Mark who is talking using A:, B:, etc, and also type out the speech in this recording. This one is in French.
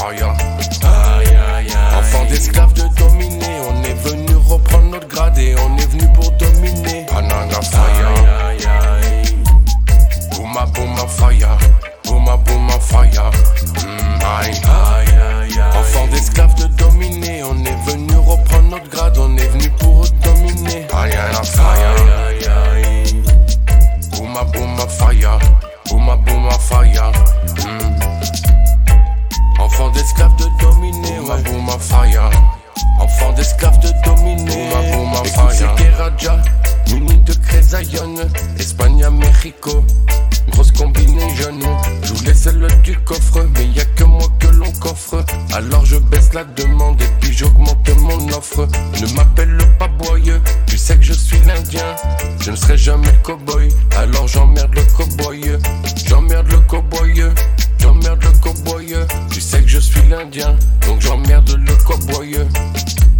A: fire. Enfant d'esclaves de dominés, on est venu reprendre notre grade et on est venu pour dominer. Banana fire. Booma booma fire. Booma booma fire. Enfant d'esclaves de dominés, on est venu reprendre notre grade, on est venu pour dominer. Banana fire. Booma booma fire. Booma booma fire. Enfant d'esclaves de dominés, booma booma fire. Enfant d'esclaves de dominés, booma booma fire. C'est Guerraja, muni de Crésaillon, Espagne, Américo. Grosse combinaison, j'ouvre les selles du coffre, mais y'a que moi que l'on coffre. Alors je baisse la demande et puis j'augmente mon offre. Ne m'appelle pas boy, tu sais que je suis l'Indien. Je ne serai jamais le cowboy, alors j'emmerde le cowboy. J'emmerde le cowboy, j'emmerde le cowboy. Tu sais que je suis l'Indien, donc j'emmerde le cowboy.